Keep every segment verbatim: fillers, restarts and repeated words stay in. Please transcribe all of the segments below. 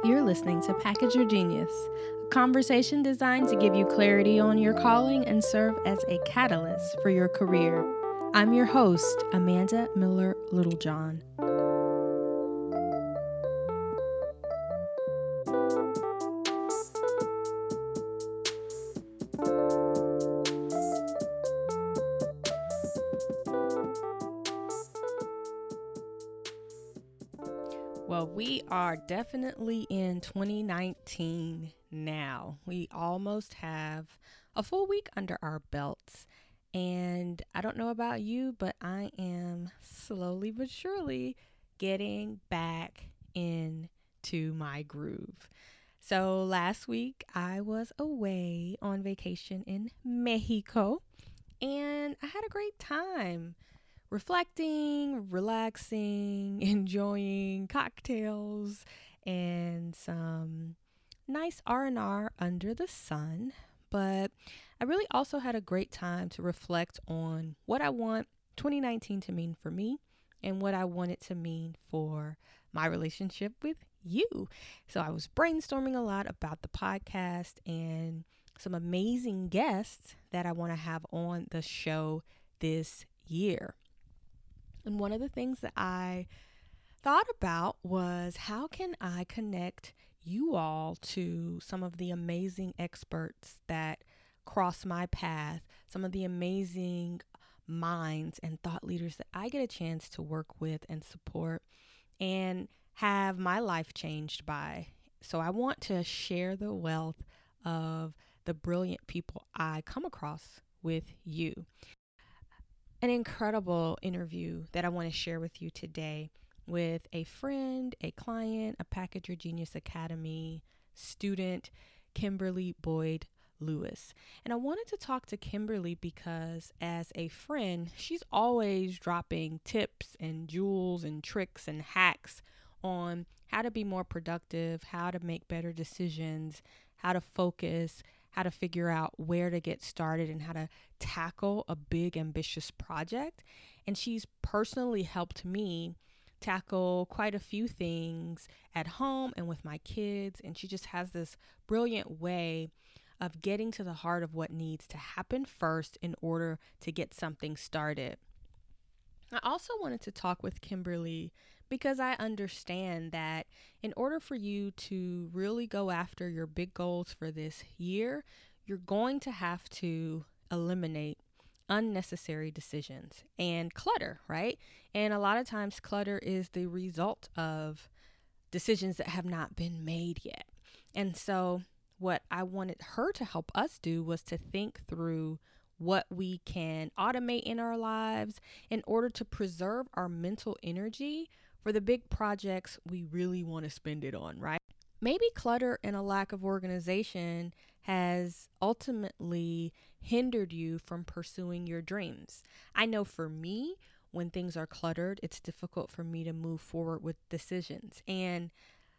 You're listening to Package Your Genius, a conversation designed to give you clarity on your calling and serve as a catalyst for your career. I'm your host, Amanda Miller Littlejohn. Well, we are definitely in twenty nineteen now. We almost have a full week under our belts. And I don't know about you, but I am slowly but surely getting back into my groove. So last week I was away on vacation in Mexico, and I had a great time. Reflecting, relaxing, enjoying cocktails, and some nice R and R under the sun. But I really also had a great time to reflect on what I want twenty nineteen to mean for me and what I want it to mean for my relationship with you. So I was brainstorming a lot about the podcast and some amazing guests that I want to have on the show this year. And one of the things that I thought about was, how can I connect you all to some of the amazing experts that cross my path, some of the amazing minds and thought leaders that I get a chance to work with and support and have my life changed by. So I want to share the wealth of the brilliant people I come across with you. An incredible interview that I want to share with you today with a friend, a client, a Package Your Genius Academy student, Kimberly Boyd Lewis. And I wanted to talk to Kimberly because as a friend, she's always dropping tips and jewels and tricks and hacks on how to be more productive, how to make better decisions, how to focus, how to figure out where to get started and how to tackle a big, ambitious project. And she's personally helped me tackle quite a few things at home and with my kids. And she just has this brilliant way of getting to the heart of what needs to happen first in order to get something started. I also wanted to talk with Kimberly because I understand that in order for you to really go after your big goals for this year, you're going to have to eliminate unnecessary decisions and clutter, right? And a lot of times clutter is the result of decisions that have not been made yet. And so what I wanted her to help us do was to think through what we can automate in our lives in order to preserve our mental energy for the big projects we really want to spend it on, right? Maybe clutter and a lack of organization has ultimately hindered you from pursuing your dreams. I know for me, when things are cluttered, it's difficult for me to move forward with decisions. And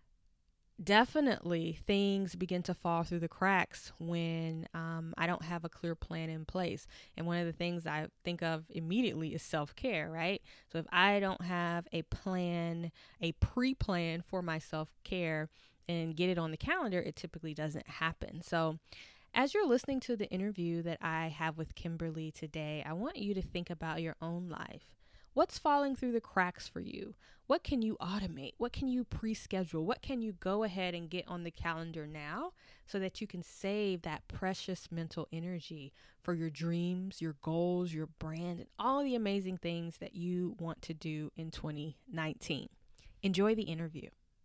definitely things begin to fall through the cracks when um, I don't have a clear plan in place. And one of the things I think of immediately is self-care, right? So if I don't have a plan, a pre-plan for my self-care and get it on the calendar, it typically doesn't happen. So as you're listening to the interview that I have with Kimberly today, I want you to think about your own life. What's falling through the cracks for you? What can you automate? What can you pre-schedule? What can you go ahead and get on the calendar now so that you can save that precious mental energy for your dreams, your goals, your brand, and all the amazing things that you want to do in twenty nineteen? Enjoy the interview.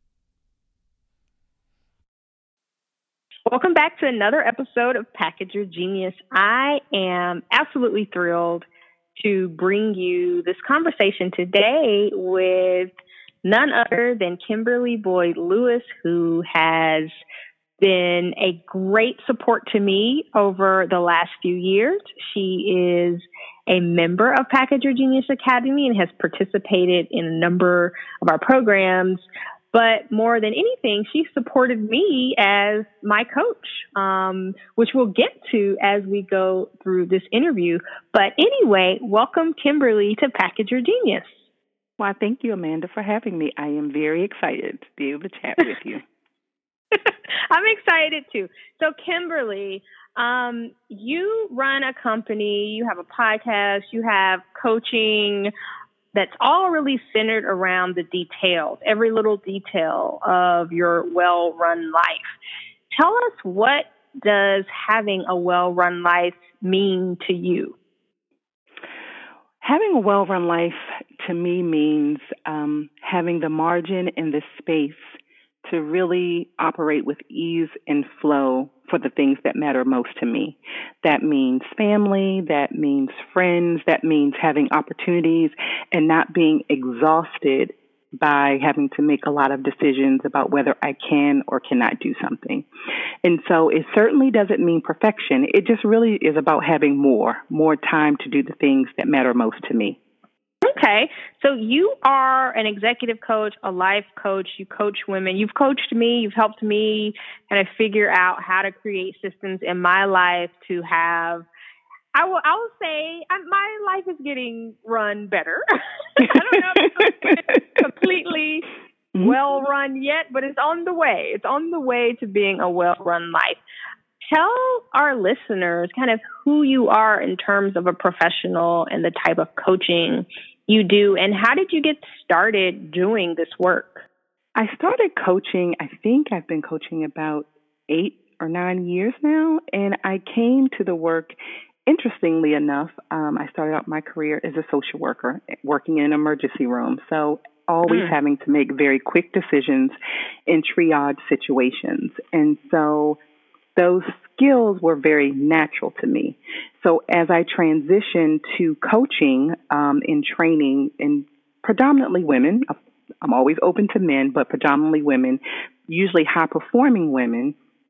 Welcome back to another episode of Package Your Genius. I am absolutely thrilled to bring you this conversation today with none other than Kimberly Boyd Lewis, who has been a great support to me over the last few years. She is a member of Package Your Genius Academy and has participated in a number of our programs. But more than anything, she supported me as my coach, um, which we'll get to as we go through this interview. But anyway, welcome, Kimberly, to Package Your Genius. Well, thank you, Amanda, for having me. I am very excited to be able to chat with you. I'm excited too. So, Kimberly, um, you run a company, you have a podcast, you have coaching that's all really centered around the details, every little detail of your well-run life. Tell us, what does having a well-run life mean to you? Having a well-run life to me means um, having the margin and the space to really operate with ease and flow for the things that matter most to me. That means family, that means friends, that means having opportunities and not being exhausted by having to make a lot of decisions about whether I can or cannot do something. And so it certainly doesn't mean perfection. It just really is about having more, more time to do the things that matter most to me. Okay. So you are an executive coach, a life coach. You coach women. You've coached me. You've helped me kind of figure out how to create systems in my life to have, I will, I will say I, my life is getting run better. I don't know if it's completely well run yet, but it's on the way. It's on the way to being a well run life. Tell our listeners kind of who you are in terms of a professional and the type of coaching you do, and how did you get started doing this work? I started coaching, I think I've been coaching about eight or nine years now, and I came to the work, interestingly enough, um, I started out my career as a social worker, working in an emergency room, so always mm. having to make very quick decisions in triage situations, and so those skills were very natural to me. So as I transitioned to coaching um, in training in predominantly women, I'm always open to men, but predominantly women, usually high-performing women,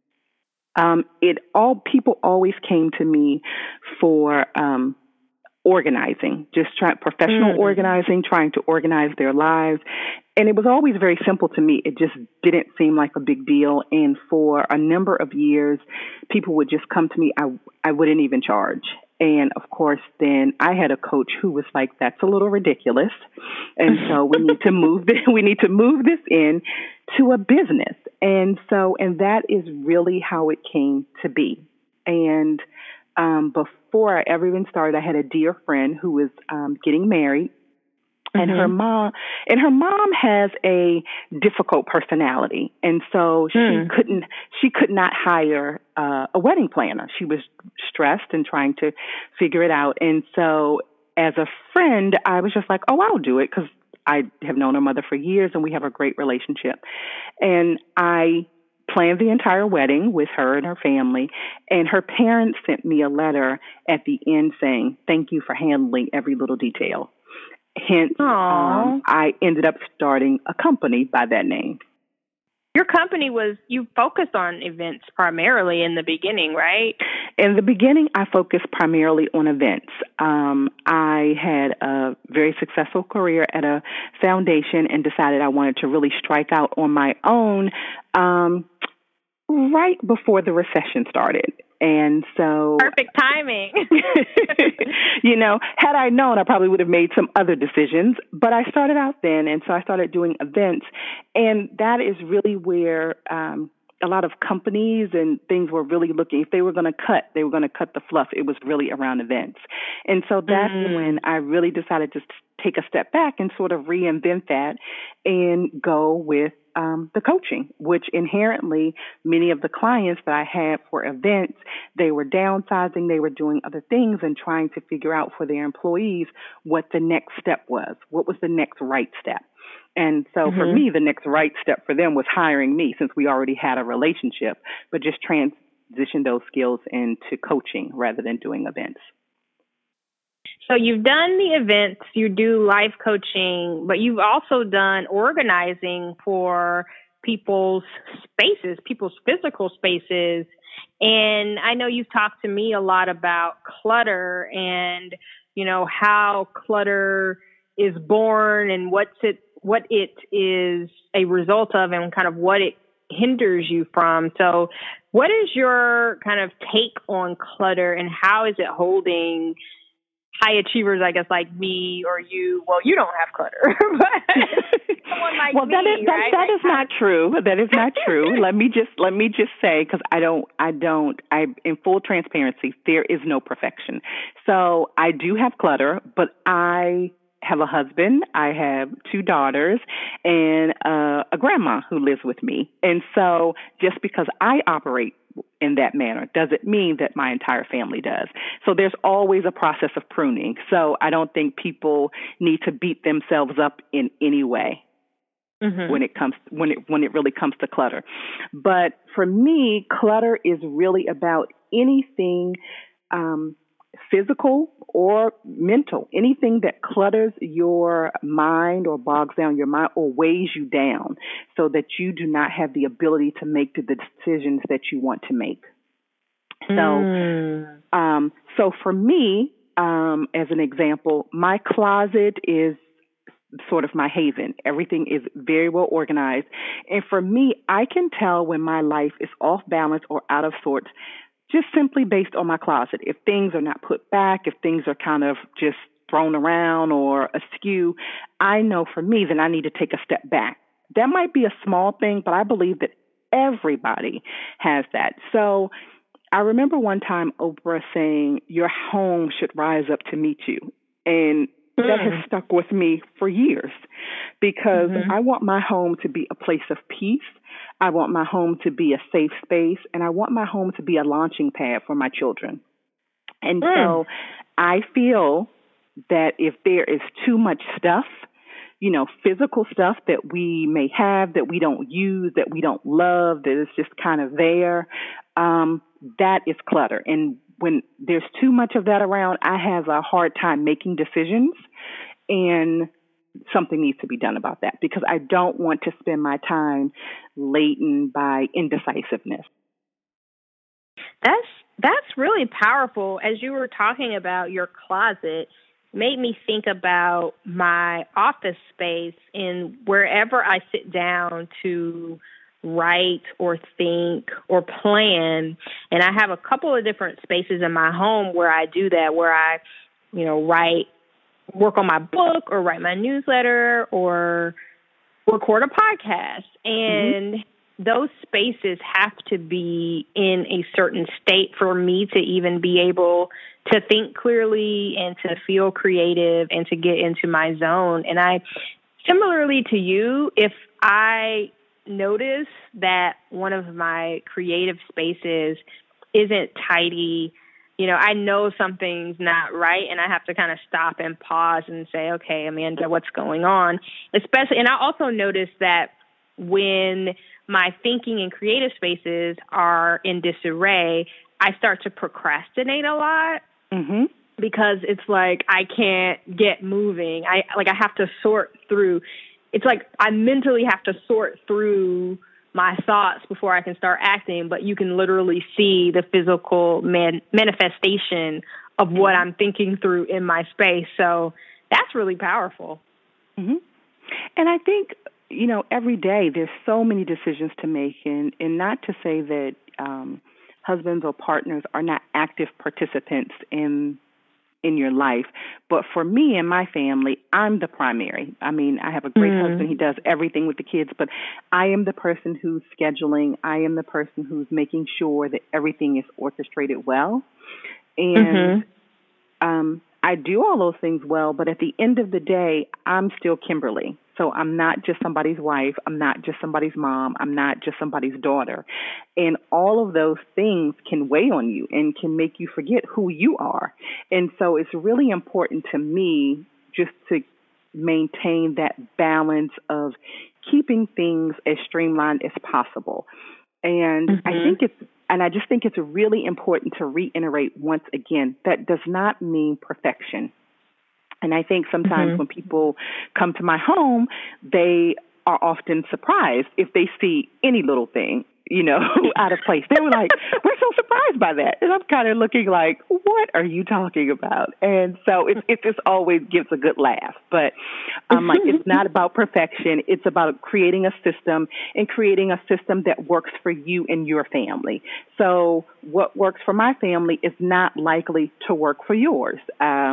um, it all people always came to me for um, organizing, just try, professional mm-hmm. organizing, trying to organize their lives. And it was always very simple to me. It just didn't seem like a big deal. And for a number of years, people would just come to me. I, I wouldn't even charge. And of course, then I had a coach who was like, that's a little ridiculous. And so we need to move this, we need to move this in to a business. And so, and that is really how it came to be. And um, before I ever even started, I had a dear friend who was um, getting married. And mm-hmm. her mom, and her mom has a difficult personality, and so she mm. couldn't, she could not hire uh, a wedding planner. She was stressed and trying to figure it out. And so, as a friend, I was just like, "Oh, I'll do it," because I have known her mother for years, and we have a great relationship. And I planned the entire wedding with her and her family, and her parents sent me a letter at the end saying, "Thank you for handling every little detail." Hence, um, I ended up starting a company by that name. Your company was, you focused on events primarily in the beginning, right? In the beginning, I focused primarily on events. Um, I had a very successful career at a foundation and decided I wanted to really strike out on my own um, right before the recession started. And so perfect timing. You know, had I known, I probably would have made some other decisions, but I started out then. And so I started doing events, and that is really where, um, a lot of companies and things were really looking, if they were going to cut, they were going to cut the fluff. It was really around events. And so that's mm. when I really decided to take a step back and sort of reinvent that and go with um, the coaching, which inherently many of the clients that I had for events, they were downsizing, they were doing other things and trying to figure out for their employees what the next step was, what was the next right step. And so mm-hmm. for me, the next right step for them was hiring me, since we already had a relationship, but just transition those skills into coaching rather than doing events. So you've done the events, you do life coaching, but you've also done organizing for people's spaces, people's physical spaces. And I know you've talked to me a lot about clutter and, you know, how clutter is born and what's it, what it is a result of and kind of what it hinders you from. So what is your kind of take on clutter and how is it holding high achievers, I guess, like me or you. Well, you don't have clutter, but someone like well, me, that is that, right? that like, is not true. That is not true. let me just let me just say, because I don't I don't I in full transparency, there is no perfection. So I do have clutter, but I have a husband, I have two daughters, and uh, a grandma who lives with me. And so just because I operate in that manner doesn't mean that my entire family does. So there's always a process of pruning. So I don't think people need to beat themselves up in any way mm-hmm. when it comes when it when it really comes to clutter. But for me, clutter is really about anything um, physical or mental, anything that clutters your mind or bogs down your mind or weighs you down so that you do not have the ability to make the decisions that you want to make. Mm. So, um, so for me, um, as an example, my closet is sort of my haven. Everything is very well organized. And for me, I can tell when my life is off balance or out of sorts just simply based on my closet. If things are not put back, if things are kind of just thrown around or askew, I know for me that I need to take a step back. That might be a small thing, but I believe that everybody has that. So I remember one time Oprah saying, your home should rise up to meet you. And that has stuck with me for years because mm-hmm. I want my home to be a place of peace. I want my home to be a safe space, and I want my home to be a launching pad for my children. And mm. so I feel that if there is too much stuff, you know, physical stuff that we may have, that we don't use, that we don't love, that is just kind of there, um, that is clutter. And when there's too much of that around, I have a hard time making decisions, and something needs to be done about that because I don't want to spend my time laden by indecisiveness. That's that's really powerful. As you were talking about your closet, made me think about my office space and wherever I sit down to write or think or plan. And I have a couple of different spaces in my home where I do that, where I, you know, write, work on my book or write my newsletter or record a podcast. And mm-hmm. those spaces have to be in a certain state for me to even be able to think clearly and to feel creative and to get into my zone. And I, similarly to you, if I notice that one of my creative spaces isn't tidy, you know, I know something's not right, and I have to kind of stop and pause and say, okay, Amanda, what's going on? Especially, and I also notice that when my thinking and creative spaces are in disarray, I start to procrastinate a lot mm-hmm. because it's like I can't get moving. I like I have to sort through. It's like I mentally have to sort through my thoughts before I can start acting, but you can literally see the physical man- manifestation of what I'm thinking through in my space. So that's really powerful. Mm-hmm. And I think, you know, every day there's so many decisions to make, and, and not to say that um, husbands or partners are not active participants in in your life. But for me and my family, I'm the primary. I mean, I have a great mm. husband. He does everything with the kids, but I am the person who's scheduling. I am the person who's making sure that everything is orchestrated well. And mm-hmm. um, I do all those things well, but at the end of the day, I'm still Kimberly. So I'm not just somebody's wife. I'm not just somebody's mom. I'm not just somebody's daughter. And all of those things can weigh on you and can make you forget who you are. And so it's really important to me just to maintain that balance of keeping things as streamlined as possible. And mm-hmm. I think it's, and I just think it's really important to reiterate once again, that does not mean perfection. And I think sometimes mm-hmm. when people come to my home, they are often surprised if they see any little thing, you know, out of place. They were like, we're so surprised by that. And I'm kind of looking like, what are you talking about? And so it, it just always gives a good laugh. But um, like, it's not about perfection. It's about creating a system and creating a system that works for you and your family. So what works for my family is not likely to work for yours. Um,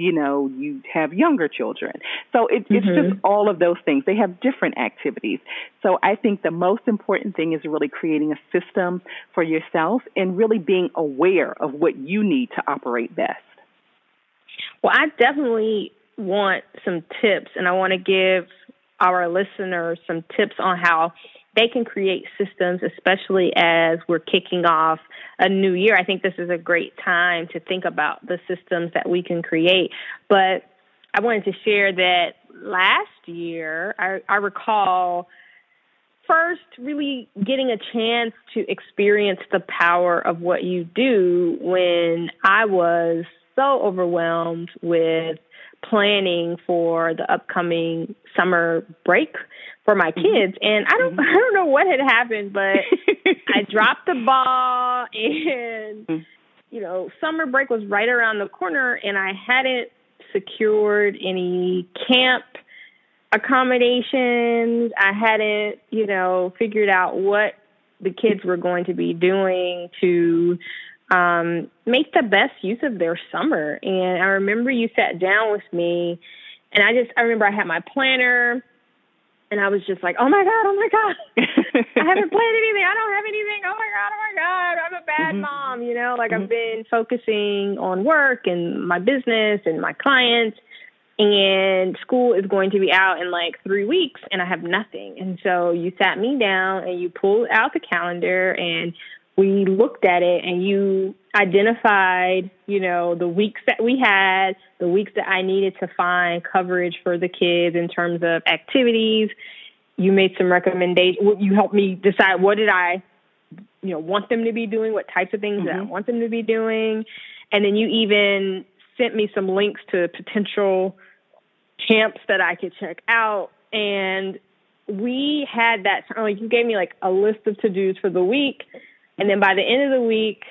you know, you have younger children. So it, it's Mm-hmm. just all of those things. They have different activities. So I think the most important thing is really creating a system for yourself and really being aware of what you need to operate best. Well, I definitely want some tips, and I want to give our listeners some tips on how they can create systems, especially as we're kicking off a new year. I think this is a great time to think about the systems that we can create. But I wanted to share that last year, I, I recall first really getting a chance to experience the power of what you do when I was so overwhelmed with planning for the upcoming summer break for my kids. And I don't, I don't know what had happened, but I dropped the ball and, you know, summer break was right around the corner and I hadn't secured any camp accommodations. I hadn't, you know, figured out what the kids were going to be doing to um, make the best use of their summer. And I remember you sat down with me, and I just, I remember I had my planner, and I was just like, oh my God, oh my God, I haven't planned anything. I don't have anything. Oh my God, oh my God, I'm a bad mm-hmm. mom, you know, like mm-hmm. I've been focusing on work and my business and my clients, and school is going to be out in like three weeks and I have nothing. And so you sat me down and you pulled out the calendar and we looked at it and you identified, you know, the weeks that we had, the weeks that I needed to find coverage for the kids in terms of activities. You made some recommendations. You helped me decide what did I, you know, want them to be doing, what types of things mm-hmm. that I want them to be doing. And then you even sent me some links to potential camps that I could check out. And we had that, like you gave me like a list of to-dos for the week. And then by the end of the week,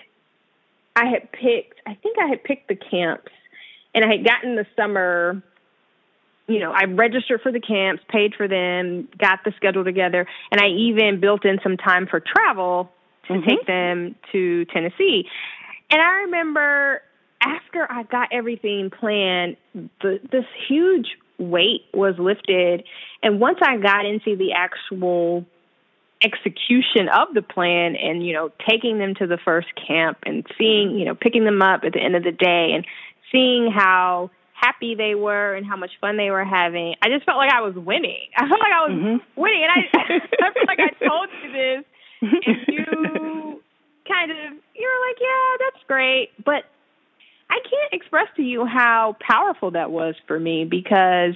I had picked, I think I had picked the camps, and I had gotten the summer, you know, I registered for the camps, paid for them, got the schedule together, and I even built in some time for travel to mm-hmm. take them to Tennessee. And I remember after I got everything planned, the, this huge weight was lifted. And once I got into the actual execution of the plan and, you know, taking them to the first camp and seeing, you know, picking them up at the end of the day and seeing how happy they were and how much fun they were having, I just felt like I was winning. I felt like I was mm-hmm. winning. And I, I feel like I told you this and you kind of, you were like, yeah, that's great. But I can't express to you how powerful that was for me because,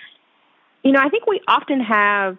you know, I think we often have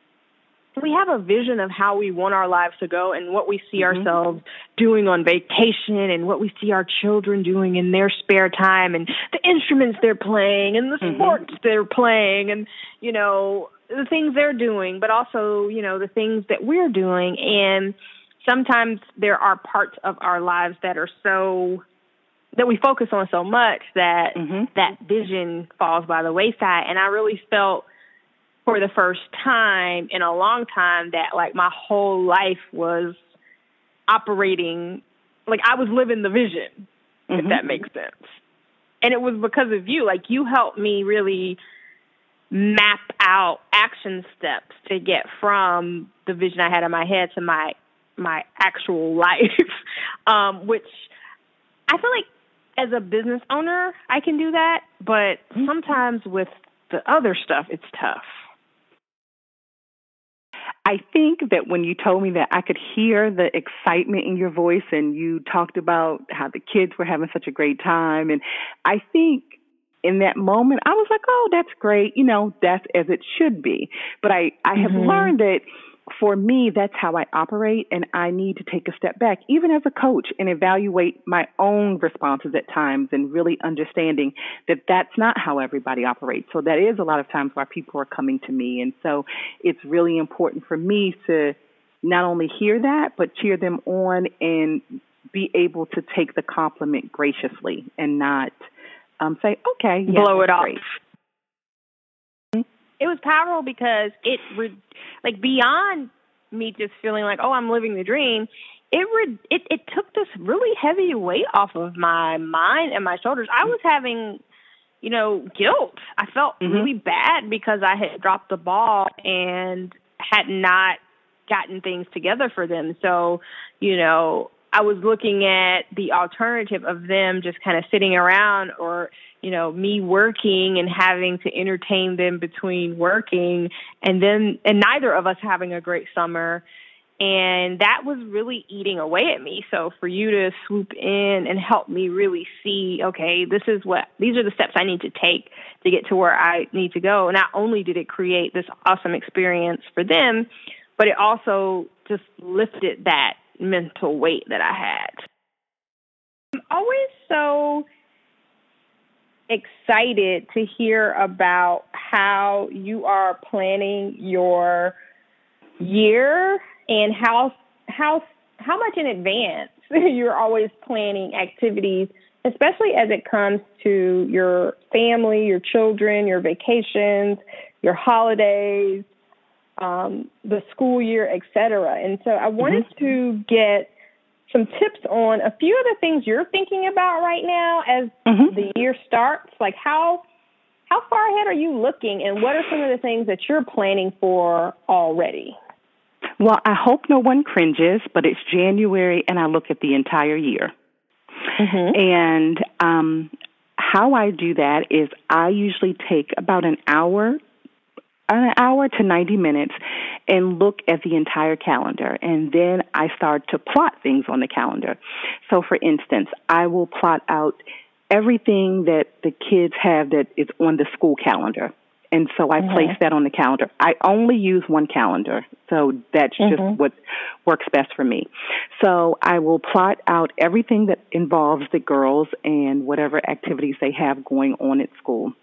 we have a vision of how we want our lives to go and what we see mm-hmm. ourselves doing on vacation and what we see our children doing in their spare time and the instruments they're playing and the mm-hmm. sports they're playing and, you know, the things they're doing, but also, you know, the things that we're doing. And sometimes there are parts of our lives that are so, that we focus on so much that mm-hmm. that vision falls by the wayside. And I really felt for the first time in a long time that like my whole life was operating, like I was living the vision, mm-hmm. if that makes sense. And it was because of you. Like you helped me really map out action steps to get from the vision I had in my head to my my actual life, um, which I feel like as a business owner, I can do that. But sometimes with the other stuff, it's tough. I think that when you told me that, I could hear the excitement in your voice, and you talked about how the kids were having such a great time. And I think in that moment, I was like, oh, that's great. You know, that's as it should be. But I, I have mm-hmm. learned that for me, that's how I operate, and I need to take a step back, even as a coach, and evaluate my own responses at times and really understanding that that's not how everybody operates. So that is a lot of times why people are coming to me. And so it's really important for me to not only hear that, but cheer them on and be able to take the compliment graciously and not um, say, okay, yeah, blow it off. Great. It was powerful because it, re- like, beyond me just feeling like, oh, I'm living the dream, it, re- it it took this really heavy weight off of my mind and my shoulders. I was having you know, guilt. I felt Mm-hmm. really bad because I had dropped the ball and had not gotten things together for them. So, you know, I was looking at the alternative of them just kind of sitting around, or, you know, me working and having to entertain them between working, and then, and neither of us having a great summer. And that was really eating away at me. So for you to swoop in and help me really see, okay, this is what, these are the steps I need to take to get to where I need to go. Not only did it create this awesome experience for them, but it also just lifted that mental weight that I had. I'm always so excited to hear about how you are planning your year and how how how much in advance you're always planning activities, especially as it comes to your family, your children, your vacations, your holidays, um, the school year, et cetera. And so I wanted mm-hmm. to get some tips on a few of the things you're thinking about right now as mm-hmm. the year starts. Like how how far ahead are you looking, and what are some of the things that you're planning for already? Well, I hope no one cringes, but it's January and I look at the entire year. Mm-hmm. And um, how I do that is I usually take about an hour, an hour to ninety minutes and look at the entire calendar. And then I start to plot things on the calendar. So, for instance, I will plot out everything that the kids have that is on the school calendar. And so I mm-hmm. place that on the calendar. I only use one calendar, so that's mm-hmm. just what works best for me. So I will plot out everything that involves the girls and whatever activities they have going on at school.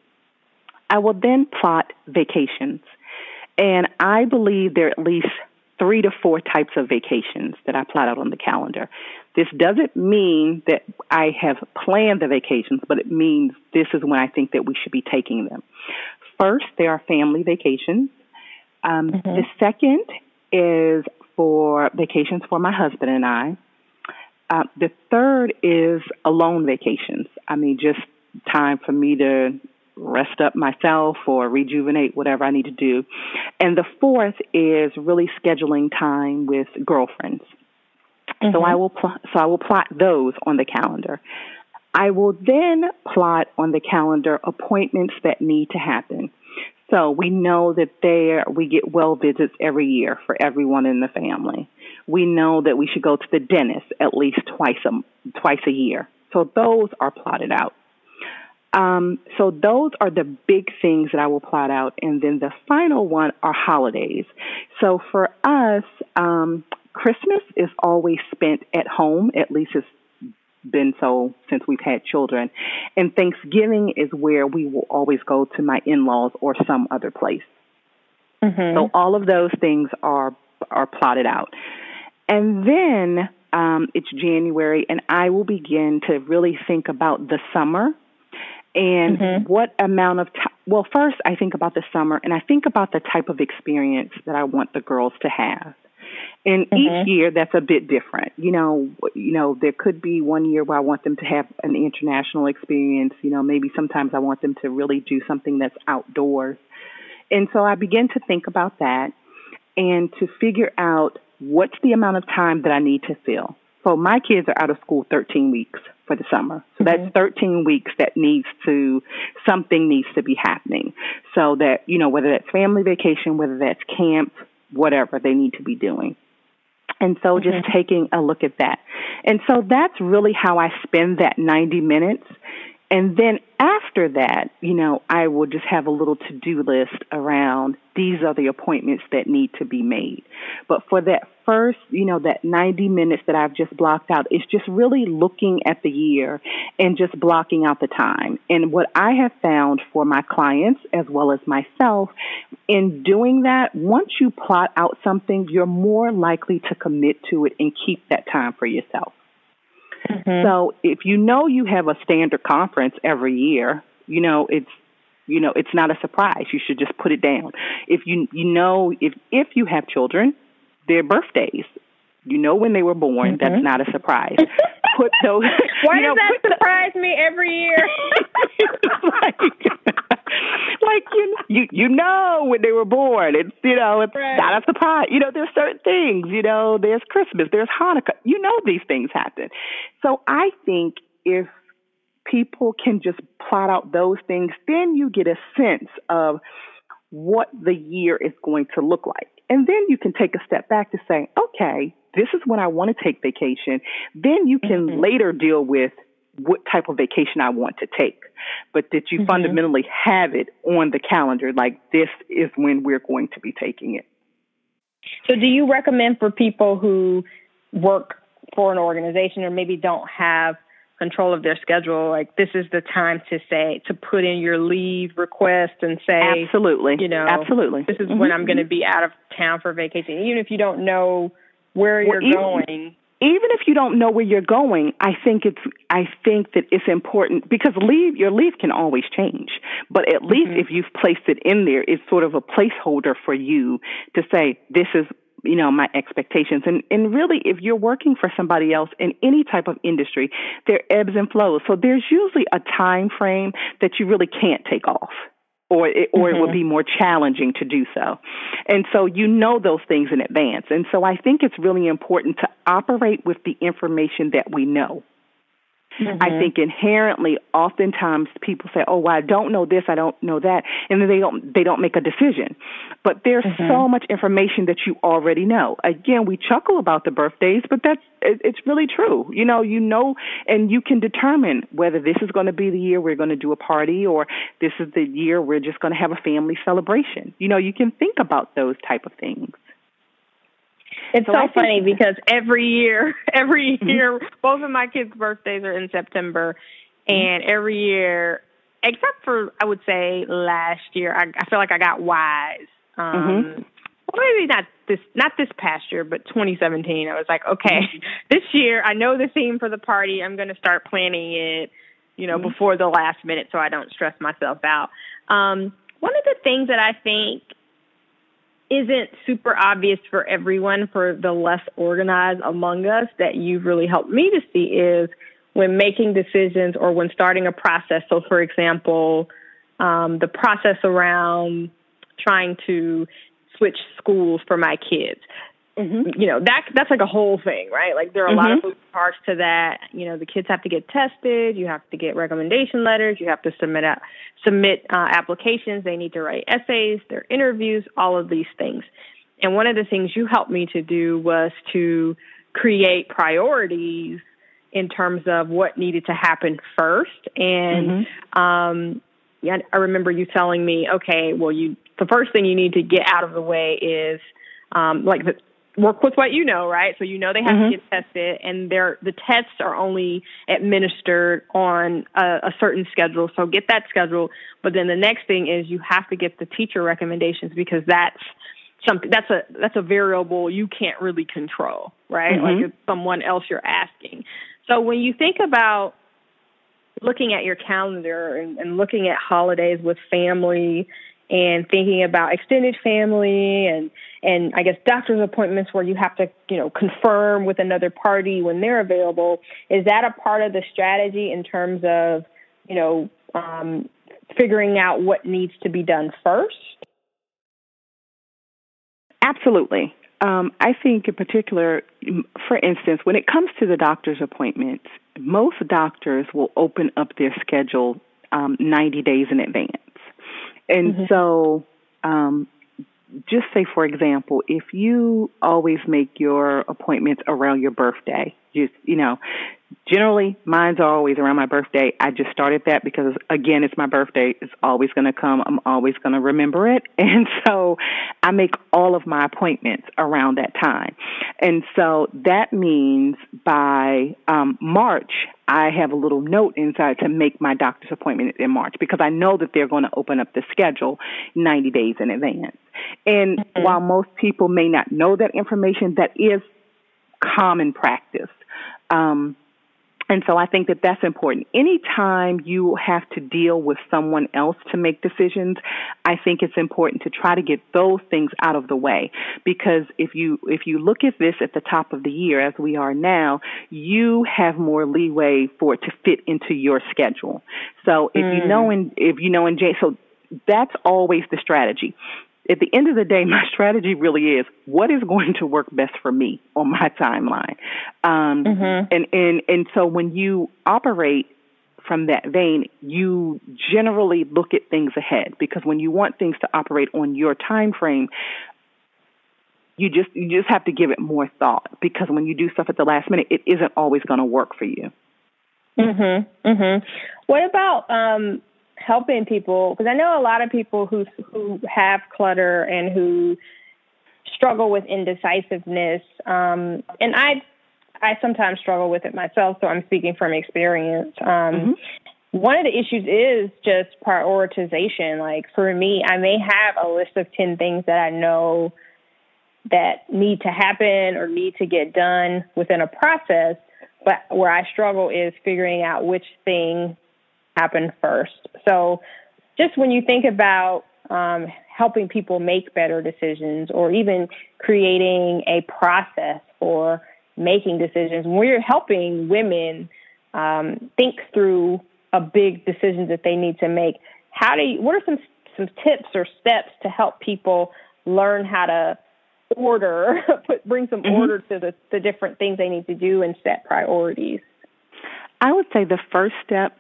I will then plot vacations. And I believe there are at least three to four types of vacations that I plot out on the calendar. This doesn't mean that I have planned the vacations, but it means this is when I think that we should be taking them. First, there are family vacations. Um, mm-hmm. The second is for vacations for my husband and I. Uh, the third is alone vacations. I mean, just time for me to rest up myself or rejuvenate whatever I need to do. And the fourth is really scheduling time with girlfriends. Mm-hmm. So I will pl- so I will plot those on the calendar. I will then plot on the calendar appointments that need to happen. So we know that there we get well visits every year for everyone in the family. We know that we should go to the dentist at least twice a twice a year. So those are plotted out. Um, so those are the big things that I will plot out. And then the final one are holidays. So for us, um, Christmas is always spent at home, at least it's been so since we've had children. And Thanksgiving is where we will always go to my in-laws or some other place. Mm-hmm. So all of those things are are plotted out. And then um, it's January, and I will begin to really think about the summer and mm-hmm. what amount of time. Well, first I think about the summer, and I think about the type of experience that I want the girls to have. And mm-hmm. each year, that's a bit different. You know, you know, there could be one year where I want them to have an international experience. You know, maybe sometimes I want them to really do something that's outdoors. And so I begin to think about that and to figure out what's the amount of time that I need to fill. So my kids are out of school thirteen weeks for the summer. So mm-hmm. that's thirteen weeks that needs to, something needs to be happening. So that, you know, whether that's family vacation, whether that's camp, whatever they need to be doing. And so just mm-hmm. taking a look at that. And so that's really how I spend that ninety minutes. And then after that, you know, I will just have a little to-do list around these are the appointments that need to be made. But for that first, you know, that ninety minutes that I've just blocked out, it's just really looking at the year and just blocking out the time. And what I have found for my clients as well as myself in doing that, once you plot out something, you're more likely to commit to it and keep that time for yourself. Mm-hmm. So if you know you have a standard conference every year, you know, it's, you know, it's not a surprise. You should just put it down. If you, you know, if, if you have children, their birthdays, you know, when they were born, mm-hmm. that's not a surprise. put those. Why you know, does that put surprise the, me every year? like, like you, you, you know when they were born. It's you know it's right. not a surprise. You know there's certain things. You know there's Christmas, there's Hanukkah. You know these things happen. So I think if people can just plot out those things, then you get a sense of what the year is going to look like. And then you can take a step back to say, okay, this is when I want to take vacation. Then you can mm-hmm. later deal with what type of vacation I want to take. But that you mm-hmm. fundamentally have it on the calendar, like this is when we're going to be taking it. So do you recommend for people who work for an organization or maybe don't have control of their schedule, like this is the time to say, to put in your leave request and say, absolutely, you know, absolutely, this is mm-hmm. when I'm going to be out of town for vacation, even if you don't know where well, you're even, going. Even if you don't know where you're going, I think it's, I think that it's important because leave, your leave can always change, but at mm-hmm. least if you've placed it in there, it's sort of a placeholder for you to say, this is, you know, my expectations. And and really, if you're working for somebody else in any type of industry, there ebbs and flows. So there's usually a time frame that you really can't take off, or it, or mm-hmm. it would be more challenging to do so. And so you know those things in advance. And so I think it's really important to operate with the information that we know. Mm-hmm. I think inherently, oftentimes people say, "Oh, well, I don't know this, I don't know that," and then they don't they don't make a decision. But there's mm-hmm. so much information that you already know. Again, we chuckle about the birthdays, but that's it, it's really true. You know, you know, and you can determine whether this is going to be the year we're going to do a party, or this is the year we're just going to have a family celebration. You know, you can think about those type of things. It's so, so funny because every year, every year, mm-hmm. both of my kids' birthdays are in September, and mm-hmm. every year, except for, I would say, last year, I, I feel like I got wise. Um, mm-hmm. Well, maybe not this, not this past year, but twenty seventeen. I was like, okay, mm-hmm. this year, I know the theme for the party. I'm going to start planning it, you know, mm-hmm. before the last minute so I don't stress myself out. Um, one of the things that I think isn't super obvious for everyone, for the less organized among us, that you've really helped me to see is when making decisions or when starting a process. So, for example, um, the process around trying to switch schools for my kids. Mm-hmm. You know, that that's like a whole thing, right? Like there are a mm-hmm. lot of moving parts to that. You know, the kids have to get tested. You have to get recommendation letters. You have to submit a, submit uh, applications. They need to write essays, their interviews, all of these things. And one of the things you helped me to do was to create priorities in terms of what needed to happen first. And mm-hmm. um, yeah, I remember you telling me, okay, well, you the first thing you need to get out of the way is um, like the work with what you know, right? So you know they have mm-hmm. to get tested, and they're, the tests are only administered on a, a certain schedule. So get that schedule. But then the next thing is you have to get the teacher recommendations, because that's something that's a that's a variable you can't really control, right? Mm-hmm. Like it's someone else you're asking. So when you think about looking at your calendar and, and looking at holidays with family, and thinking about extended family and, and I guess doctor's appointments where you have to, you know, confirm with another party when they're available, is that a part of the strategy in terms of, you know, um, figuring out what needs to be done first? Absolutely. Um, I think in particular, for instance, when it comes to the doctor's appointments, most doctors will open up their schedule um, ninety days in advance. And mm-hmm. so um, just say, for example, if you always make your appointments around your birthday, just, you know, generally mine's are always around my birthday. I just started that because, again, it's my birthday. It's always going to come. I'm always going to remember it. And so I make all of my appointments around that time. And so that means by um, March, I have a little note inside to make my doctor's appointment in March, because I know that they're going to open up the schedule ninety days in advance. And mm-hmm. while most people may not know that information, that is common practice. Um, And so I think that that's important. Anytime you have to deal with someone else to make decisions, I think it's important to try to get those things out of the way. Because if you if you look at this at the top of the year, as we are now, you have more leeway for it to fit into your schedule. So if mm. you know in if you know in Jan- so that's always the strategy. At the end of the day, my strategy really is what is going to work best for me on my timeline. Um, mm-hmm. and, and, and so when you operate from that vein, you generally look at things ahead, because when you want things to operate on your time frame, you just you just have to give it more thought, because when you do stuff at the last minute, it isn't always going to work for you. Mm-hmm. Mm-hmm. What about um helping people, because I know a lot of people who who have clutter and who struggle with indecisiveness, um, and I I sometimes struggle with it myself, so I'm speaking from experience. Um, mm-hmm. One of the issues is just prioritization. Like for me, I may have a list of ten things that I know that need to happen or need to get done within a process, but where I struggle is figuring out which thing happen first. So just when you think about um, helping people make better decisions, or even creating a process for making decisions, when you're helping women um, think through a big decision that they need to make, how do you, what are some, some tips or steps to help people learn how to order, put, bring some mm-hmm. order to the, the different things they need to do and set priorities? I would say the first step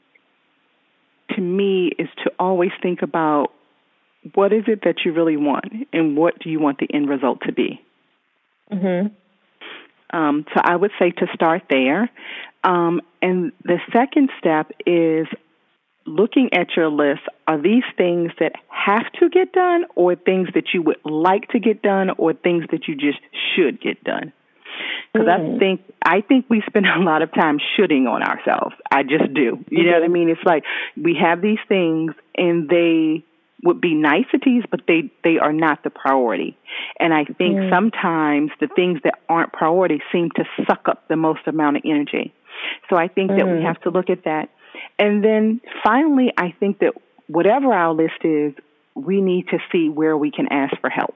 to me is to always think about what is it that you really want and what do you want the end result to be. Mm-hmm. Um, so I would say to start there. Um, and the second step is looking at your list. Are these things that have to get done, or things that you would like to get done, or things that you just should get done? Because mm. I think I think we spend a lot of time shooting on ourselves. I just do. You mm-hmm. know what I mean? It's like we have these things, and they would be niceties, but they, they are not the priority. And I think mm. sometimes the things that aren't priority seem to suck up the most amount of energy. So I think mm. that we have to look at that. And then finally, I think that whatever our list is, we need to see where we can ask for help.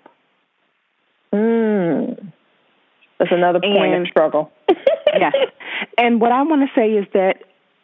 Mm. That's another point and, of struggle. Yes. And what I want to say is that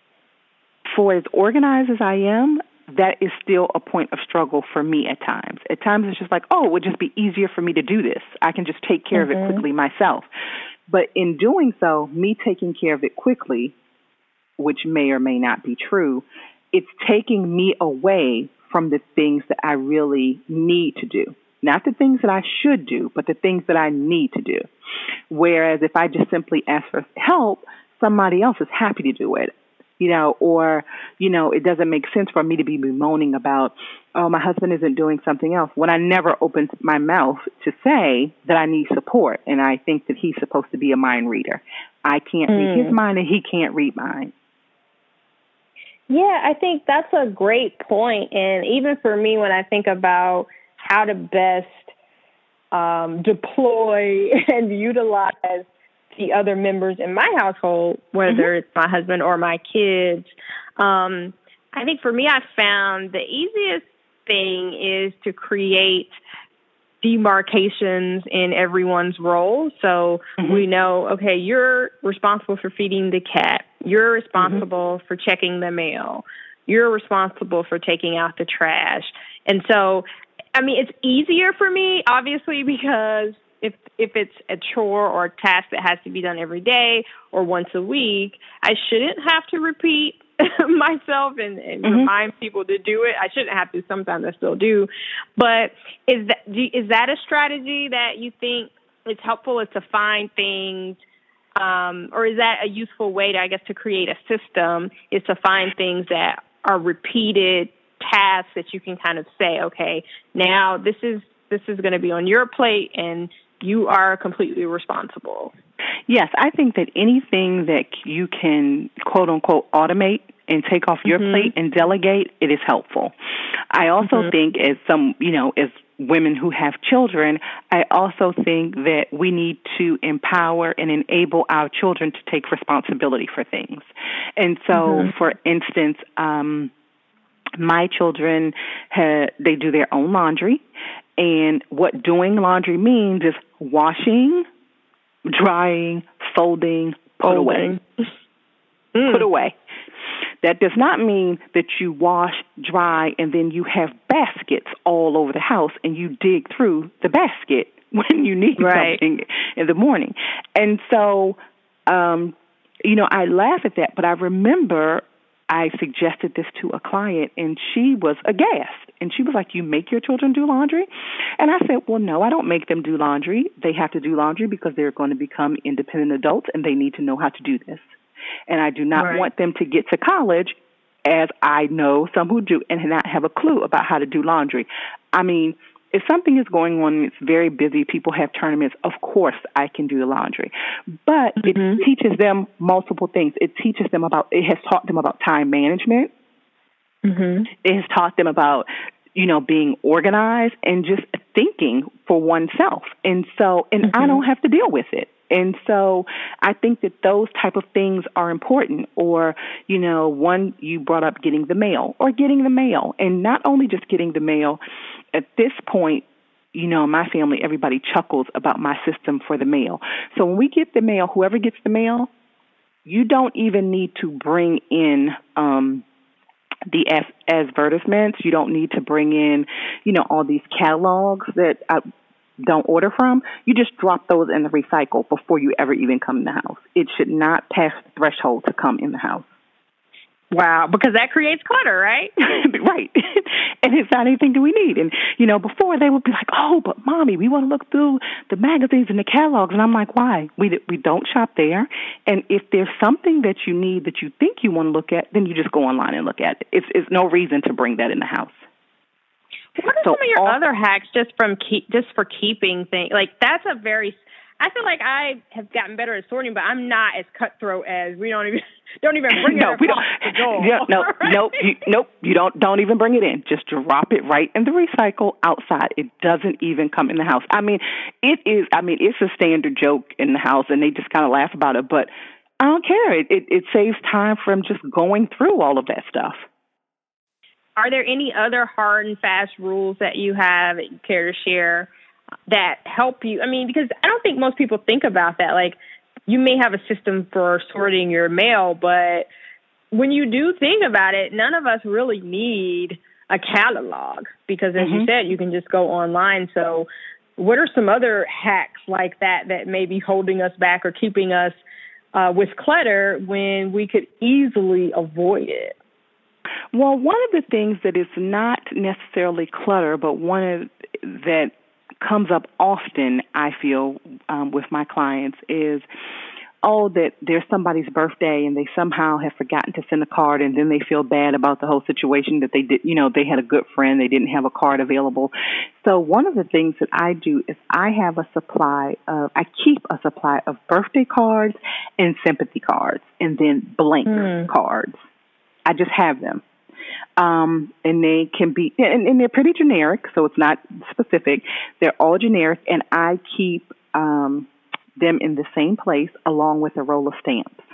for as organized as I am, that is still a point of struggle for me at times. At times it's just like, oh, it would just be easier for me to do this. I can just take care mm-hmm. of it quickly myself. But in doing so, me taking care of it quickly, which may or may not be true, it's taking me away from the things that I really need to do. Not the things that I should do, but the things that I need to do. Whereas if I just simply ask for help, somebody else is happy to do it. You know, or, you know, it doesn't make sense for me to be bemoaning about, oh, my husband isn't doing something else, when I never opened my mouth to say that I need support. And I think that he's supposed to be a mind reader. I can't mm. read his mind, and he can't read mine. Yeah, I think that's a great point. And even for me, when I think about how to best um, deploy and utilize the other members in my household, whether mm-hmm. it's my husband or my kids, um, I think for me, I found the easiest thing is to create demarcations in everyone's role. So mm-hmm. we know, okay, you're responsible for feeding the cat. You're responsible mm-hmm. for checking the mail. You're responsible for taking out the trash. And so, I mean, it's easier for me, obviously, because if if it's a chore or a task that has to be done every day or once a week, I shouldn't have to repeat myself and, and mm-hmm. remind people to do it. I shouldn't have to. Sometimes I still do. But is that is that a strategy that you think is helpful, is to find things, um, or is that a useful way to, I guess, to create a system, is to find things that are repeated tasks that you can kind of say, okay, now this is this is going to be on your plate and you are completely responsible? Yes, I think that anything that you can, quote unquote, automate and take off your mm-hmm. plate and delegate, it is helpful. I also mm-hmm. think as some, you know, as women who have children, I also think that we need to empower and enable our children to take responsibility for things. And so, mm-hmm. for instance, um, my children, ha- they do their own laundry. And what doing laundry means is washing, drying, folding, put away. Mm. Put away. That does not mean that you wash, dry, and then you have baskets all over the house and you dig through the basket when you need right. something in the morning. And so, um, you know, I laugh at that, but I remember I suggested this to a client and she was aghast. And she was like, you make your children do laundry? And I said, well, no, I don't make them do laundry. They have to do laundry because they're going to become independent adults and they need to know how to do this. And I do not right. want them to get to college, as I know some who do, and not have a clue about how to do laundry. I mean, if something is going on and it's very busy, people have tournaments, of course I can do the laundry. But mm-hmm. it teaches them multiple things. It teaches them about, it has taught them about time management. Mm-hmm. It has taught them about, you know, being organized and just thinking for oneself. And so, and mm-hmm. I don't have to deal with it. And so I think that those type of things are important. Or, you know, one, you brought up getting the mail or getting the mail. And not only just getting the mail, at this point, you know, my family, everybody chuckles about my system for the mail. So when we get the mail, whoever gets the mail, you don't even need to bring in um, the as- advertisements. You don't need to bring in, you know, all these catalogs that I don't order from. You just drop those in the recycle before you ever even come in the house. It should not pass the threshold to come in the house. Wow, because that creates clutter, right? Right. And it's not anything that we need. And, you know, before they would be like, oh, but Mommy, we want to look through the magazines and the catalogs. And I'm like, why? We we don't shop there. And if there's something that you need that you think you want to look at, then you just go online and look at it. It's, it's no reason to bring that in the house. What are so some of your all, other hacks just from keep, just for keeping things? Like, that's a very, I feel like I have gotten better at sorting, but I'm not as cutthroat as we don't even don't even bring no, it we don't, the door. Yeah, no, right? nope, you, nope, you don't don't even bring it in. Just drop it right in the recycle outside. It doesn't even come in the house. I mean, it is. I mean, it's a standard joke in the house, and they just kind of laugh about it. But I don't care. It, it it saves time from just going through all of that stuff. Are there any other hard and fast rules that you have that you care to share that help you? I mean, because I don't think most people think about that. Like, you may have a system for sorting your mail, but when you do think about it, none of us really need a catalog because, as mm-hmm. you said, you can just go online. So what are some other hacks like that that may be holding us back or keeping us uh, with clutter when we could easily avoid it? Well, one of the things that is not necessarily clutter, but one of that comes up often, I feel, um, with my clients is, oh, that there's somebody's birthday and they somehow have forgotten to send a card, and then they feel bad about the whole situation that they did, you know, they had a good friend, they didn't have a card available. So one of the things that I do is I have a supply of, I keep a supply of birthday cards and sympathy cards and then blank mm. cards. I just have them. Um, and they can be, and, and they're pretty generic, so it's not specific. They're all generic, and I keep um, them in the same place along with a roll of stamps.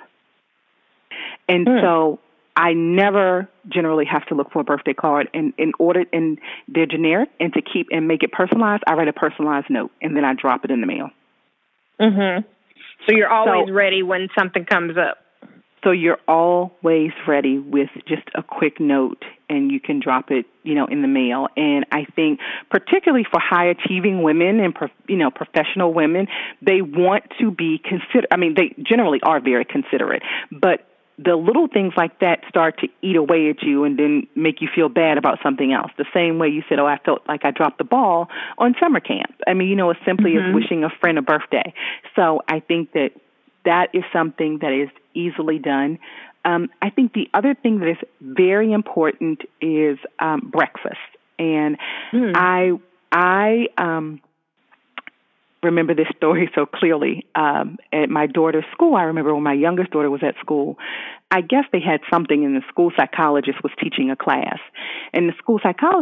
And mm. so I never generally have to look for a birthday card. And in order, and they're generic, and to keep and make it personalized, I write a personalized note, and then I drop it in the mail. Mm-hmm. So you're always so, ready when something comes up. So you're always ready with just a quick note, and you can drop it, you know, in the mail. And I think particularly for high-achieving women and, you know, professional women, they want to be consider. I mean, they generally are very considerate, but the little things like that start to eat away at you and then make you feel bad about something else. The same way you said, oh, I felt like I dropped the ball on summer camp. I mean, you know, as simply mm-hmm. as wishing a friend a birthday. So I think that that is something that is easily done. Um, I think the other thing that is very important is um, breakfast. And mm. I I um, remember this story so clearly. Um, at my daughter's school, I remember when my youngest daughter was at school, I guess they had something, and the school psychologist was teaching a class. And the school psychologist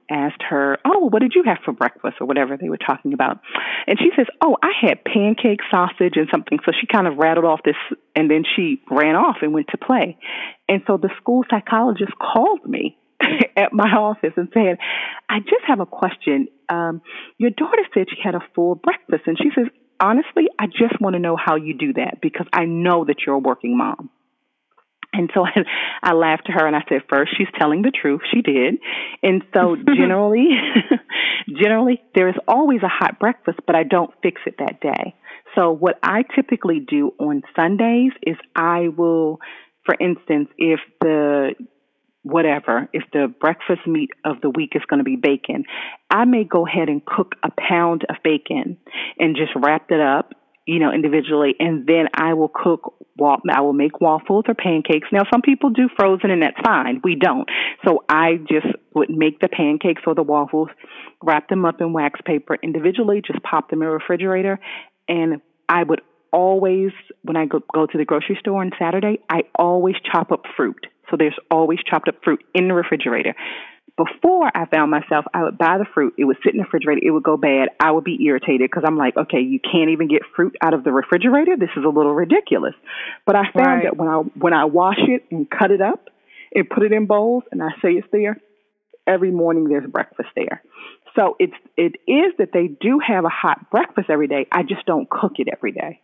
asked her, oh, what did you have for breakfast or whatever they were talking about. And she says, oh, I had pancake, sausage, and something. So she kind of rattled off this, and then she ran off and went to play. And so the school psychologist called me at my office and said, I just have a question. Um, your daughter said she had a full breakfast. And she says, honestly, I just want to know how you do that because I know that you're a working mom. And so I, I laughed at her and I said, first, she's telling the truth. She did. And so generally, generally, there is always a hot breakfast, but I don't fix it that day. So what I typically do on Sundays is I will, for instance, if the whatever, if the breakfast meat of the week is going to be bacon, I may go ahead and cook a pound of bacon and just wrap it up, you know, individually, and then I will cook, I will make waffles or pancakes. Now, some people do frozen, and that's fine. We don't. So I just would make the pancakes or the waffles, wrap them up in wax paper individually, just pop them in the refrigerator, and I would always, when I go, go to the grocery store on Saturday, I always chop up fruit. So there's always chopped up fruit in the refrigerator. Before I found myself, I would buy the fruit. It would sit in the refrigerator. It would go bad. I would be irritated because I'm like, okay, you can't even get fruit out of the refrigerator. This is a little ridiculous. But I found Right. that when I when I wash it and cut it up and put it in bowls and I say it's there, every morning there's breakfast there. So it's it is that they do have a hot breakfast every day. I just don't cook it every day.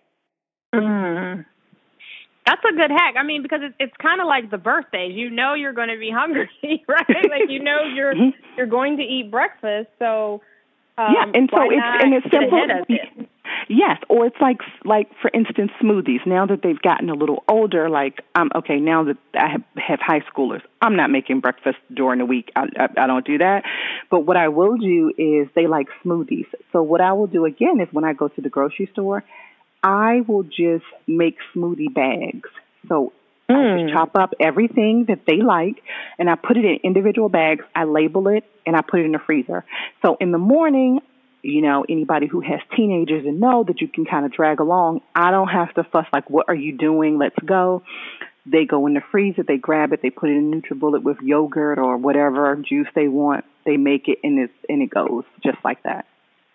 Mm. That's a good hack. I mean, because it's it's kind of like the birthdays. You know you're going to be hungry, right? Like you know you're mm-hmm. you're going to eat breakfast. So um, yeah, and so why it's not and it's get simple. ahead of it? Yes, or it's like like for instance smoothies. Now that they've gotten a little older, like um okay, now that I have, have high schoolers, I'm not making breakfast during the week. I, I I don't do that. But what I will do is they like smoothies. So what I will do again is when I go to the grocery store, I will just make smoothie bags. So mm. I just chop up everything that they like, and I put it in individual bags. I label it, and I put it in the freezer. So in the morning, you know, anybody who has teenagers and know that you can kind of drag along, I don't have to fuss like, what are you doing? Let's go. They go in the freezer, they grab it, they put it in NutriBullet with yogurt or whatever juice they want. They make it, and, it's, and it goes just like that.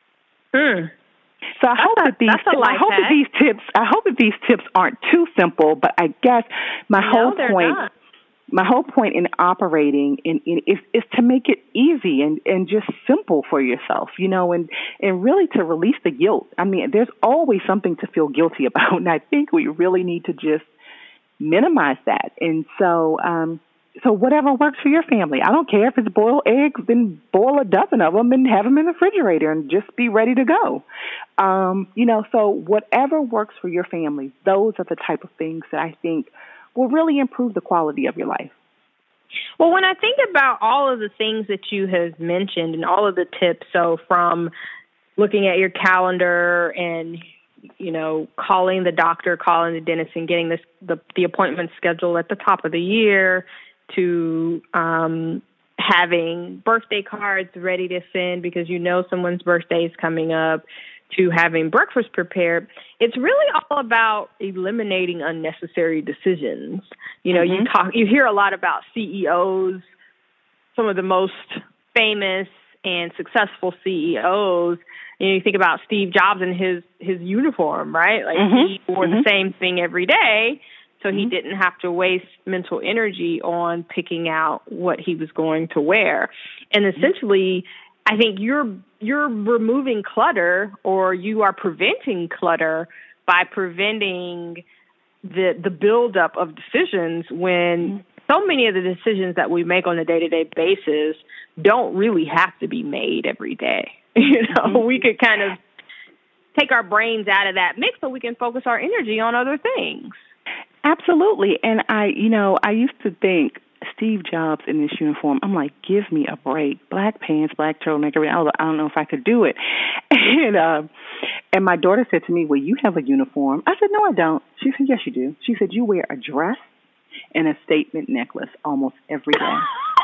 Mm. So I hope a, that these I hope hack. that these tips I hope that these tips aren't too simple, but I guess my no, whole they're point not. my whole point in operating in, in is is to make it easy and, and just simple for yourself, you know, and, and really to release the guilt. I mean, there's always something to feel guilty about, and I think we really need to just minimize that. And so um So whatever works for your family. I don't care if it's boiled eggs, then boil a dozen of them and have them in the refrigerator and just be ready to go. Um, you know, so whatever works for your family, those are the type of things that I think will really improve the quality of your life. Well, when I think about all of the things that you have mentioned and all of the tips, so from looking at your calendar and, you know, calling the doctor, calling the dentist and getting this the, the appointment scheduled at the top of the year, to um, having birthday cards ready to send because you know someone's birthday is coming up, to having breakfast prepared. It's really all about eliminating unnecessary decisions. You know, mm-hmm. you talk, you hear a lot about C E Os, some of the most famous and successful C E Os. You know, you think about Steve Jobs and his, his uniform, right? Like mm-hmm. he wore mm-hmm. the same thing every day. So he didn't have to waste mental energy on picking out what he was going to wear. And essentially, I think you're you're removing clutter, or you are preventing clutter by preventing the the buildup of decisions when so many of the decisions that we make on a day-to-day basis don't really have to be made every day. You know, mm-hmm. we could kind of take our brains out of that mix so we can focus our energy on other things. Absolutely. And I, you know, I used to think Steve Jobs in this uniform, I'm like, give me a break. Black pants, black turtleneck, I don't know if I could do it. And uh, and my daughter said to me, well, you have a uniform. I said, no, I don't. She said, yes, you do. She said, you wear a dress and a statement necklace almost every day.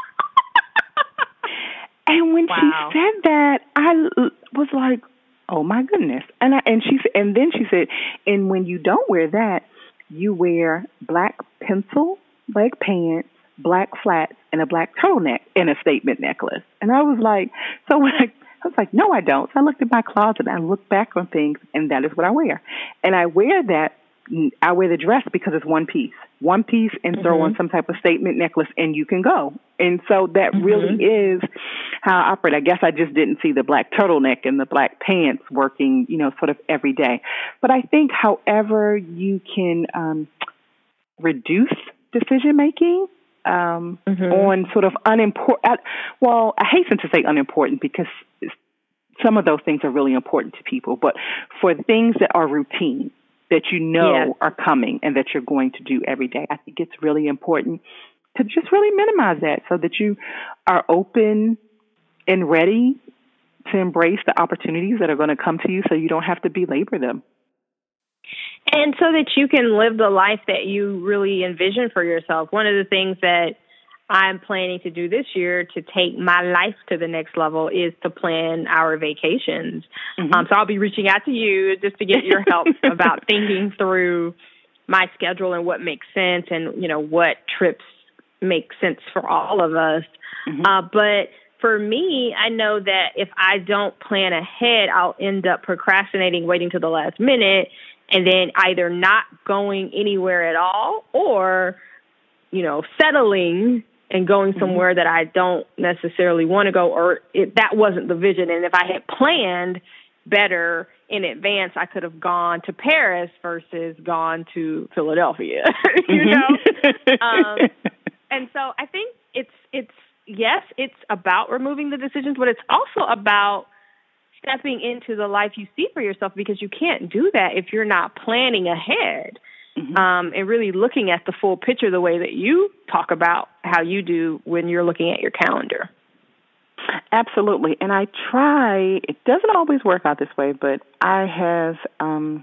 And when wow. she said that, I was like, oh, my goodness. And I, and she and then she said, and when you don't wear that, you wear black pencil leg pants, black flats and a black turtleneck and a statement necklace. And I was like, so when I, I was like, no, I don't. So I looked at my closet and I looked back on things, and that is what I wear. And I wear that. I wear the dress because it's one piece, one piece, and mm-hmm. throw on some type of statement necklace, and you can go. And so that mm-hmm. really is how I operate. I guess I just didn't see the black turtleneck and the black pants working, you know, sort of every day. But I think, however, you can um, reduce decision making um, mm-hmm. on sort of unimportant. Well, I hasten to say unimportant because some of those things are really important to people. But for things that are routine, that you know yes. are coming and that you're going to do every day, I think it's really important to just really minimize that so that you are open and ready to embrace the opportunities that are going to come to you so you don't have to belabor them. And so that you can live the life that you really envision for yourself. One of the things that I'm planning to do this year to take my life to the next level is to plan our vacations. Mm-hmm. Um, so I'll be reaching out to you just to get your help about thinking through my schedule and what makes sense and, you know, what trips make sense for all of us. Mm-hmm. Uh, but for me, I know that if I don't plan ahead, I'll end up procrastinating, waiting till the last minute, and then either not going anywhere at all or, you know, settling and going somewhere mm-hmm. that I don't necessarily want to go, or it, that wasn't the vision. And if I had planned better in advance, I could have gone to Paris versus gone to Philadelphia, you mm-hmm. know? um, and so I think it's, it's, yes, it's about removing the decisions, but it's also about stepping into the life you see for yourself, because you can't do that if you're not planning ahead. Mm-hmm. Um, and really looking at the full picture the way that you talk about how you do when you're looking at your calendar. Absolutely. And I try, it doesn't always work out this way, but I have, um,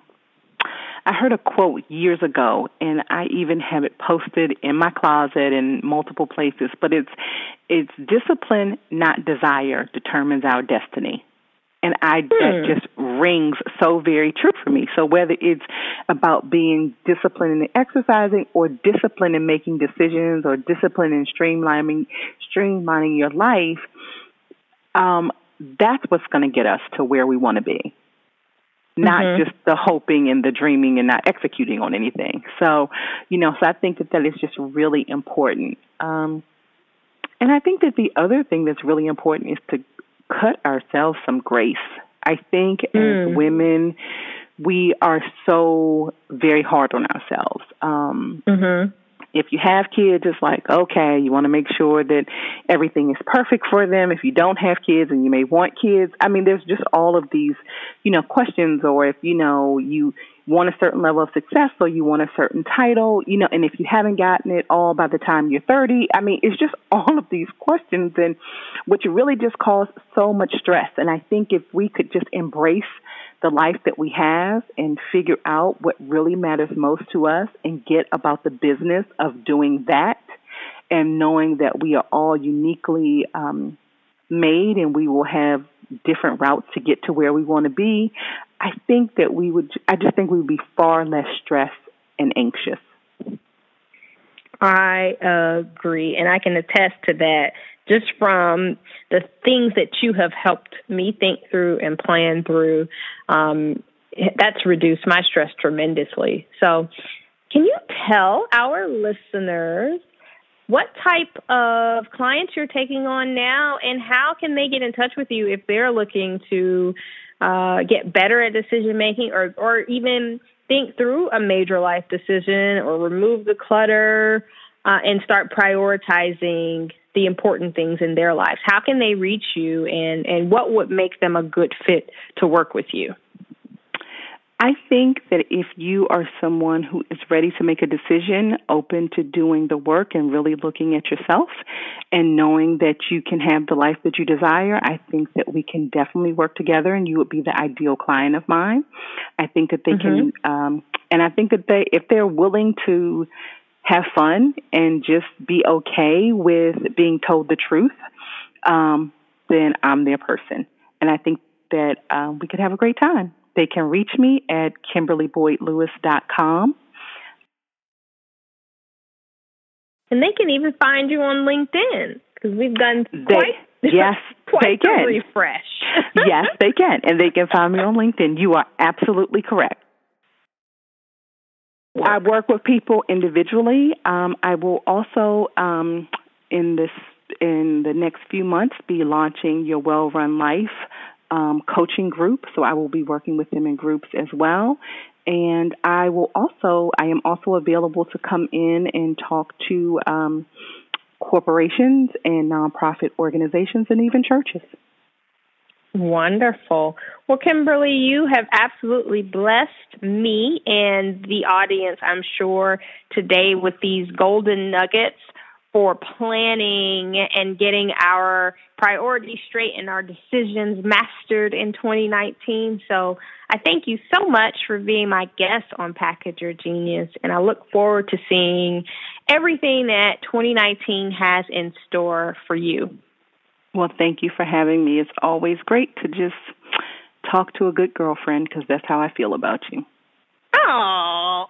I heard a quote years ago, and I even have it posted in my closet in multiple places, but it's, it's discipline, not desire, determines our destiny. And I, hmm. that just rings so very true for me. So whether it's about being disciplined in exercising or disciplined in making decisions or disciplined in streamlining, streamlining your life, um, that's what's going to get us to where we want to be. Not mm-hmm. just the hoping and the dreaming and not executing on anything. So, you know, so I think that that is just really important. Um, and I think that the other thing that's really important is to cut ourselves some grace. I think mm. as women, we are so very hard on ourselves. Um, mm-hmm. If you have kids, it's like, okay, you want to make sure that everything is perfect for them. If you don't have kids and you may want kids, I mean, there's just all of these, you know, questions. Or if, you know, you want a certain level of success or you want a certain title, you know, and if you haven't gotten it all by the time you're thirty, I mean, it's just all of these questions, and which really just cause so much stress. And I think if we could just embrace the life that we have and figure out what really matters most to us and get about the business of doing that, and knowing that we are all uniquely um, made and we will have different routes to get to where we want to be, I think that we would, I just think we would be far less stressed and anxious. I agree, and I can attest to that just from the things that you have helped me think through and plan through. Um, that's reduced my stress tremendously. So can you tell our listeners what type of clients you're taking on now, and how can they get in touch with you if they're looking to uh, get better at decision making, or, or even think through a major life decision, or remove the clutter uh, and start prioritizing the important things in their lives? How can they reach you, and, and what would make them a good fit to work with you? I think that if you are someone who is ready to make a decision, open to doing the work and really looking at yourself and knowing that you can have the life that you desire, I think that we can definitely work together, and you would be the ideal client of mine. I think that they mm-hmm. can, um, and I think that they, if they're willing to have fun and just be okay with being told the truth, um, then I'm their person. And I think that um, we could have a great time. They can reach me at kimberly boyd lewis dot com. And they can even find you on LinkedIn because we've done quite, they, yes, quite they can. a refresh. Yes, they can. And they can find me on LinkedIn. You are absolutely correct. Work. I work with people individually. Um, I will also, um, in this in the next few months, be launching Your Well-Run Life um, coaching group. So I will be working with them in groups as well. And I will also, I am also available to come in and talk to um, corporations and nonprofit organizations and even churches. Wonderful. Well, Kimberly, you have absolutely blessed me and the audience, I'm sure, today with these golden nuggets for planning and getting our priorities straight and our decisions mastered in twenty nineteen. So I thank you so much for being my guest on Package Your Genius, and I look forward to seeing everything that twenty nineteen has in store for you. Well, thank you for having me. It's always great to just talk to a good girlfriend because that's how I feel about you. Oh,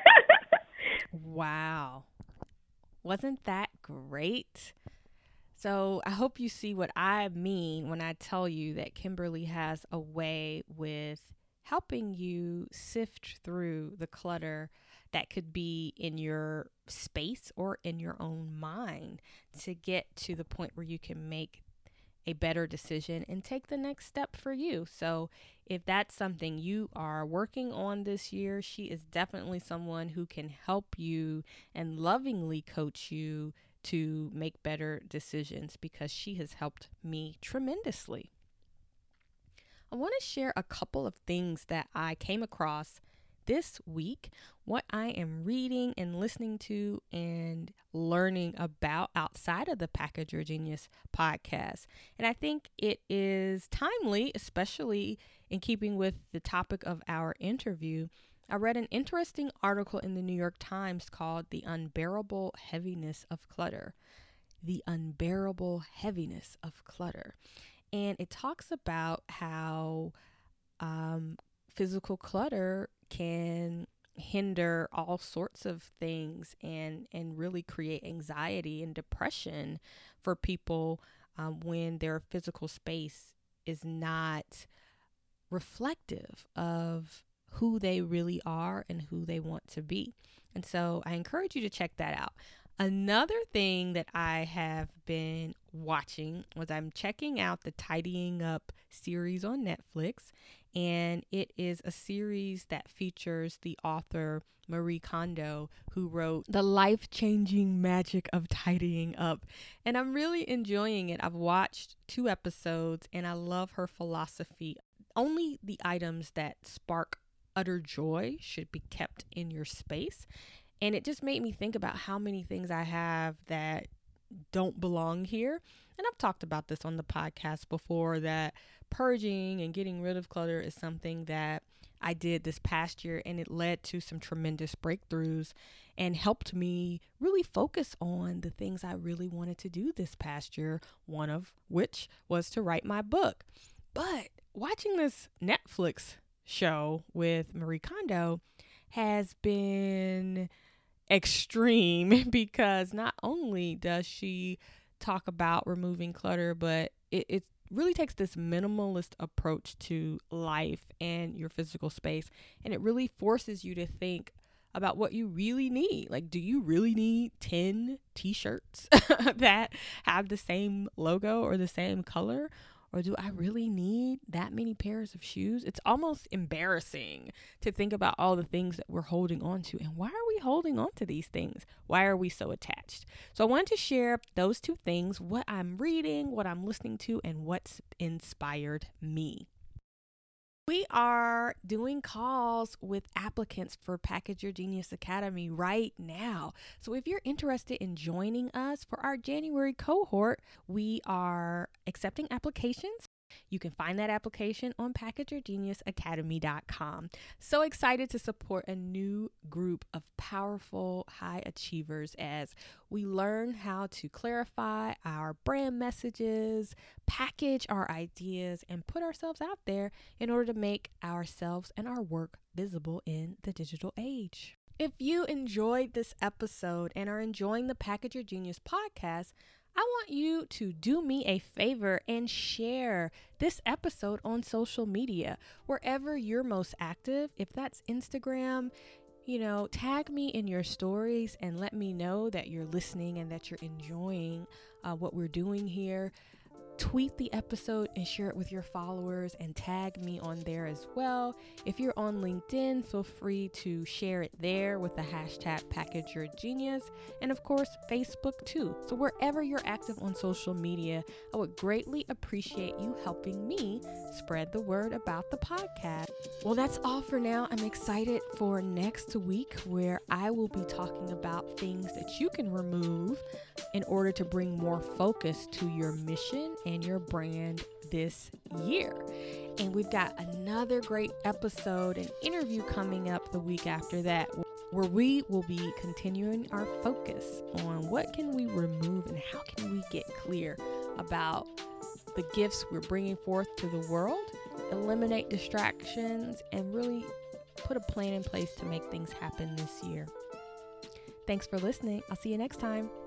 wow. Wasn't that great? So I hope you see what I mean when I tell you that Kimberly has a way with helping you sift through the clutter that could be in your space or in your own mind to get to the point where you can make a better decision and take the next step for you. So if that's something you are working on this year, she is definitely someone who can help you and lovingly coach you to make better decisions because she has helped me tremendously. I want to share a couple of things that I came across this week, what I am reading and listening to and learning about outside of the Package Your Genius podcast. And I think it is timely, especially in keeping with the topic of our interview. I read an interesting article in the New York Times called The Unbearable Heaviness of Clutter. The Unbearable Heaviness of Clutter. And it talks about how um, physical clutter can hinder all sorts of things and, and really create anxiety and depression for people um, when their physical space is not reflective of who they really are and who they want to be. And so I encourage you to check that out. Another thing that I have been watching was I'm checking out the Tidying Up series on Netflix, and it is a series that features the author Marie Kondo, who wrote The Life-Changing Magic of Tidying Up, and I'm really enjoying it. I've watched two episodes, and I love her philosophy. Only the items that spark utter joy should be kept in your space. And it just made me think about how many things I have that don't belong here. And I've talked about this on the podcast before, that purging and getting rid of clutter is something that I did this past year, and it led to some tremendous breakthroughs and helped me really focus on the things I really wanted to do this past year, one of which was to write my book. But watching this Netflix show with Marie Kondo has been extreme because not only does she talk about removing clutter, but it, it really takes this minimalist approach to life and your physical space. And it really forces you to think about what you really need. Like, do you really need ten t-shirts that have the same logo or the same color? Or do I really need that many pairs of shoes? It's almost embarrassing to think about all the things that we're holding on to. And why are we holding on to these things? Why are we so attached? So I wanted to share those two things, what I'm reading, what I'm listening to, and what's inspired me. We are doing calls with applicants for Package Your Genius Academy right now. So if you're interested in joining us for our January cohort, we are accepting applications. You can find that application on package your genius academy dot com. So excited to support a new group of powerful high achievers as we learn how to clarify our brand messages, package our ideas, and put ourselves out there in order to make ourselves and our work visible in the digital age. If you enjoyed this episode and are enjoying the Package Your Genius podcast, I want you to do me a favor and share this episode on social media, wherever you're most active. If that's Instagram, you know, tag me in your stories and let me know that you're listening and that you're enjoying uh, what we're doing here. Tweet the episode and share it with your followers and tag me on there as well. If you're on LinkedIn, feel free to share it there with the hashtag Package Your Genius, and of course Facebook too. So wherever you're active on social media, I would greatly appreciate you helping me spread the word about the podcast. Well, that's all for now. I'm excited for next week, where I will be talking about things that you can remove in order to bring more focus to your mission and your brand this year. And we've got another great episode and interview coming up the week after that, where we will be continuing our focus on what can we remove and how can we get clear about the gifts we're bringing forth to the world, eliminate distractions, and really put a plan in place to make things happen this year. Thanks for listening. I'll see you next time.